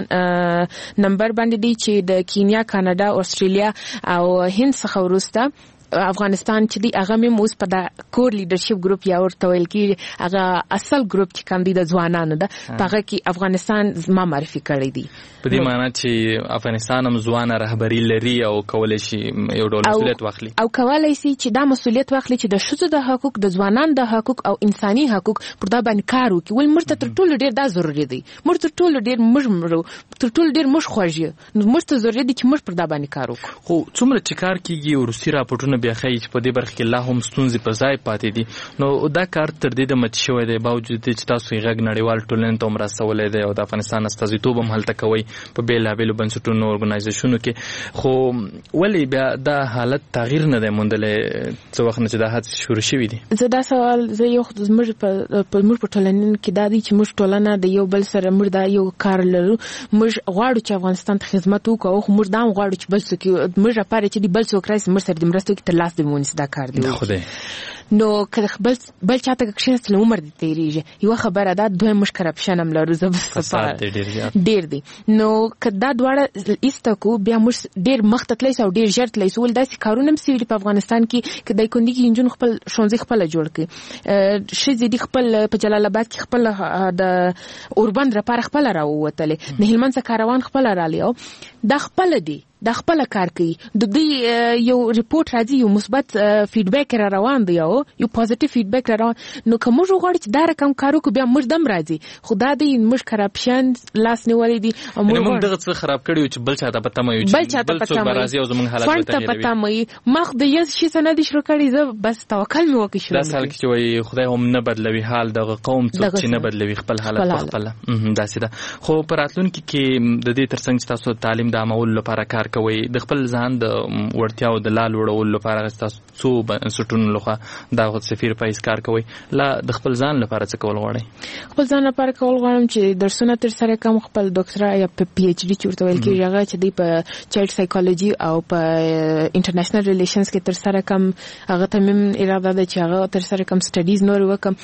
نمبر باندې دی چې د کینیا، کاناډا، استرالیا او هند څخه وروسته افغانستان چې دی هغه مې موږ په د کور لیډرشپ ګروپ یا ورته ویل کېږي هغه اصل ګروپ چې کوم دی د ځوانانو ده، هغه کې افغانستان ما معرفي کړی دی.
په دې معنی چې افغانستان هم ځوانه رهبري لري او کولای شي یو ډول مسؤلیت واخلي
او کولای شي چې دا مسؤلیت واخلي چې د ښځو د حقوق، د ځوانانو د حقوق او انساني حقوق پر دا باندې کار وکړي. ول موږ ته تر ټولو ډیر دا ضروري دی، موږ تر ټولو ډیر موږ تر ټولو ډیر موږ خوښ یو، موږ ته ضروري دی چې موږ پر دا باندې کار وکړو.
خو څومره چې کار کیږي ورسي راپورټونه بیا ښیي چې په دې برخه کې لا هم ستونزې په ځای پاتې دي. نو دا کار تر دې د مت شوی دی باوجود چې تاسو یې غږ نړیوال ټولنې ته مرسته ولې دی او د افغانستان استازیتوب هم هلته کوي په بیلابیلو بنسټونو ارګنایزیشنونو کې. خو ولې بیا دا حالت تغییر نه دی موندلی څه وخت نه چې دا حادثې شروع شوي دي؟
زه دا سوال زه یو زموږ په موږ په ټولنې کې دا دی چې موږ ټولنه د یو بل سره موږ دا یو کار لرو. موږ غواړو چې افغانستان ته خدمت وکړو، خو موږ دا هم غواړو چې بل څوک موږ لپاره چې دی بل څوک راشي موږ سره د مرستو کې تر لاس دی مونږ دا کار دی.
خدای
نو کله بل بل چاته کښینست له عمر دي تیریږي. یو خبره ده دوی مش کرپشن هم لرو زبر ډیر دی. نو کدا دواړه ایستکو بیا مش ډیر مخته تللی او ډیر ژر تللی سول داسې کارونه هم سوي په افغانستان کې کدای کوندي کې انجن خپل شونځي خپل جوړ کړي شې دي خپل په جلال آباد کې خپل د اوربند لپاره خپل راووتلې، نه هلمند څخه کاروان خپل رالی او د خپل دی د خپل کار کوي. د دې یو ریپورت راځي، یو مثبت فیډبیک را روان دی او یو پوزټیو فیډبیک را روان. نو کوم موږ غواړو چې دا رقم کارو کو بیا موږ دم راځي، خدا دې موږ کرپشن لاس نیولې دي او
موږ دغه څه خراب کړیو چې بل چاته پته مې
بل چاته پته مې
راځي او زموږ حالت
ته پته مې مخ د یز شي څه نه دي شروع کړی. زه بس توکل مې وکړ شروع.
دا سال کې چې وایي خدای هم نه بدلوي حال دغه قوم څوک چې نه بدلوي خپل حالت په خپل داسې ده. خو په راتلونکي کې د دې ترڅنګ چې تاسو تعلیم د عامولو لپاره کار کوئ، د خپل ځان د وړتیاو د لال وړولو لپاره تاسو څو بنسټونو لخوا دا سفیر پایس کار کوي، لا د خپل ځان لپاره څه کول غواړئ؟
خپل ځان لپاره کول غواړم چې درسونه تر سره کوم، خپل ډاکټرا یا په پی ایچ ډي چې ورته ویل کېږي هغه چې دی په چایلډ سایکولوژي او په انټرنیشنل ریلیشنز کې تر سره کوم. هغه ته مې اراده ده چې هغه تر سره کوم سټډیز نور وکم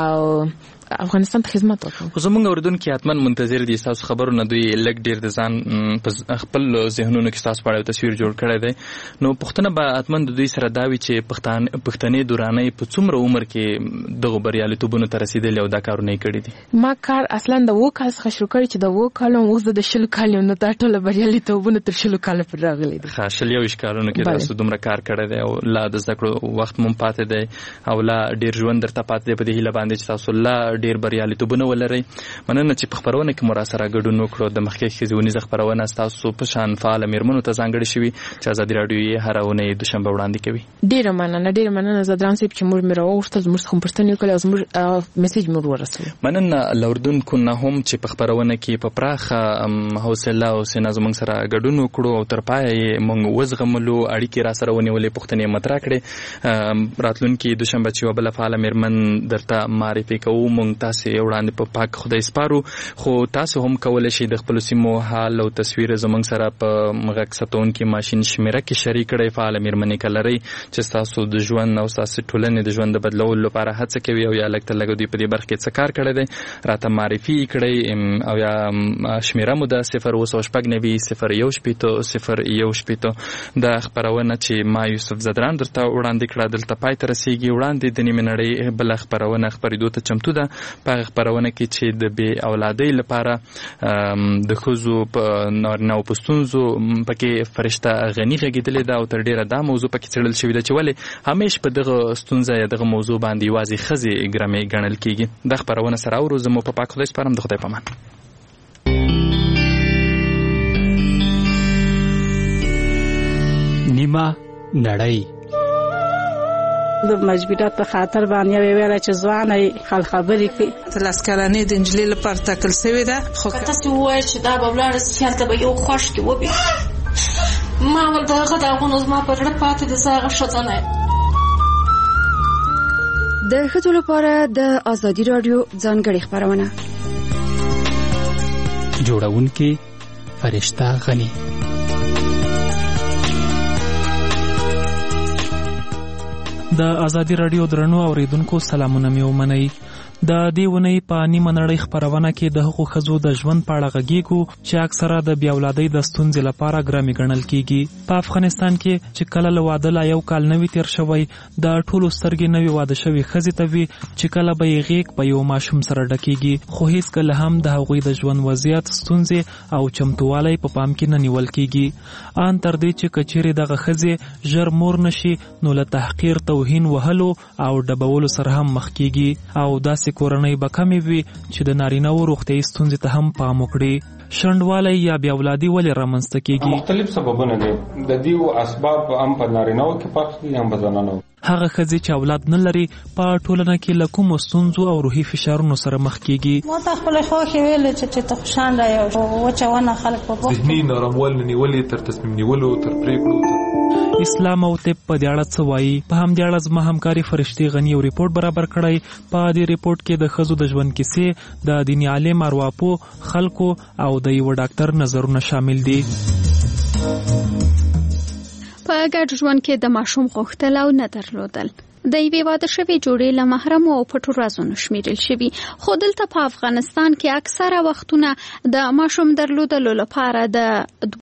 او افغانستان ته خدمت وکړو.
خو زموږ اردوونکي حتمن منتظر دي تاسو خبرو نه دوی لګ ډیر د ځان په خپل ذهنونو کې تاسو په تصویر جوړ کړی دی. نو پښتنه به حتمن د دوی سره دا وي چې پښتان پښتنې دورانې په څومره عمر کې دغه بریالیتوبونو ته رسیدلي او دا کارونه یې کړي دي؟
ما کار اصلا د وو کال څخه شروع کړی چې د وو کال اوس د شل کال نو دا ټول بریالیتوبونه تر شل کال پر راغلي دي.
ښه شل یو کالونو کې تاسو دومره کار کړی دی او لا د زده کړو وخت مون پاتې دی او لا ډیر ژوند درته پاتې دی په دې هیله باندې چې تاسو لا ډیر بریالیتوب ولري. مننه چې په خبرونه کې مو سره ګډون وکړو. د مخکې ښځینه خبرونه تاسو په شان فعال میرمنو ته ځانګړي شوي چې ازادي راډیو یې هر اونۍ دوشنبه وړاندې کوي.
ډیره مننه ډیره مننه زدران صاحب چې موږ مې راوغوښتل زموږ څخه پوښتنې وکړې او زموږ میسج مو ورسول.
مننه له کو نه هم چې په خبرونه کې په پراخه حوصله او سینا زموږ سره ګډون وکړو او تر پایه یې موږ وزغملو، اړیکې را سره ونیولې، پوښتنې مطرح کړې. راتلونکي دوشنبه چې وبله فعال میرمن درته معرفي کوو. موږ موږ تاسو وړاندې په پاک خدای سپارو. خو تاسو هم کولای شئ د خپل سیمو حال او تصویر زموږ سره په مغکستون کې ماشين شمیره کې شریک کړئ. فعال میرمنې کلري چې تاسو د ژوند او تاسو ټولنې د ژوند د بدلولو لپاره هڅه کوي او یا لکه لګو دی په دې برخه کې څه کار کړی دی راته معرفي کړئ او یا شمیره مو د صفر اوس شپږ نوي صفر یو شپېته صفر یو شپېته د خبرونه چې ما یوسف زدران درته وړاندې کړه دلته پای ته رسیږي. وړاندې د نیمې نړۍ بل خبرونه خبرېدو ته چمتو ده. په خبرونه کې چې د بې اولادۍ لپاره د ښځو په نارینه او پښتونزو پکې فرشته غنی غږیدلې ده او تر ډیره دا موضوع پکې څېړل شوې ده چې ولې همیش په دغه ستونزه یا دغه موضوع باندې یوازې ښځې ګرمې ګڼل کېږي. د خبرونه سره اورو زموږ په پاک خدای سپارم. د خدای په امان.
نیمه نړۍ
د مجبوریت په خاطر باندې ویل چې ځواني خل خبرې کوي. تلاس کلنې د انجلۍ لپاره تکل شوی ده. خو
تاسو وایئ چې دا به ولاړ سیالته به یو خوښ کې وبي ما ول دغه دغه زما په رړه پاتې د زاغه شځنه.
د ښځو لپاره د ازادي رادیو ځانګړي خبرونه
جوړونکي فرشته غنی. د ازادي رادیو درنو اوریدونکو سلامونه مې ومنئ. د دې ونې په نیمه نړۍ خبرونه کې د هغو ښځو د ژوند په اړه غږیږو چې اکثره د بې اولادۍ د ستونزې لپاره ګرمې ګڼل کېږي. په افغانستان کې چې کله له واده لا یو کال نوي تیر شوی د ټولو سترګې نوي واده شوي ښځې ته وي چې کله به یې غېږ په یو ماشوم سره ډکېږي خو هېڅکله هم د هغوی د ژوند وضعیت ستونزې او چمتووالی په پام کې نه نیول کېږي. ان تر دې چې که چیرې دغه ښځې ژر مور نشي نو له تحقیر توهین وهلو او ډبولو سره هم مخ کېږي او داسې کورنۍ به کمې وي چې د نارینه‌و روغتیایي ستونزې ته هم پام وکړي. شنډوالی یا بې اولادي ولې رامنځته کېږي؟
مختلف سببونه دي. د دې اسباب هم په نارینه‌و کې پخ دي هم په زنانو.
هغه ښځې چې اولاد نه لري په ټولنه کې له کومو ستونزو او روحي فشارونو سره مخ کېږي.
ما ته خپلې خوښې ویلې چې ته خوشحاله یې او وچونه خلک په وخت
ذهني نارموال نیولې تر تصمیم نیولو تر پریکړو.
اسلام او طب په دې اړه څه وایي؟ په همدې اړه زما همکاري فرشتې غني یو ریپورټ برابر کړی. په دې ریپورټ کې د ښځو د ژوند کیسې د دیني عالم ارواپو خلکو او د یو ډاکټر نظرونه شامل دي.
په ګډ ژوند کې د ماشوم غوښتل او نه درلودل د یوې واده شوې جوړې له محرمو او پټو رازونو شمیرل شوي. خو دلته په افغانستان کې اکثره وختونه د ماشوم درلودلو لپاره د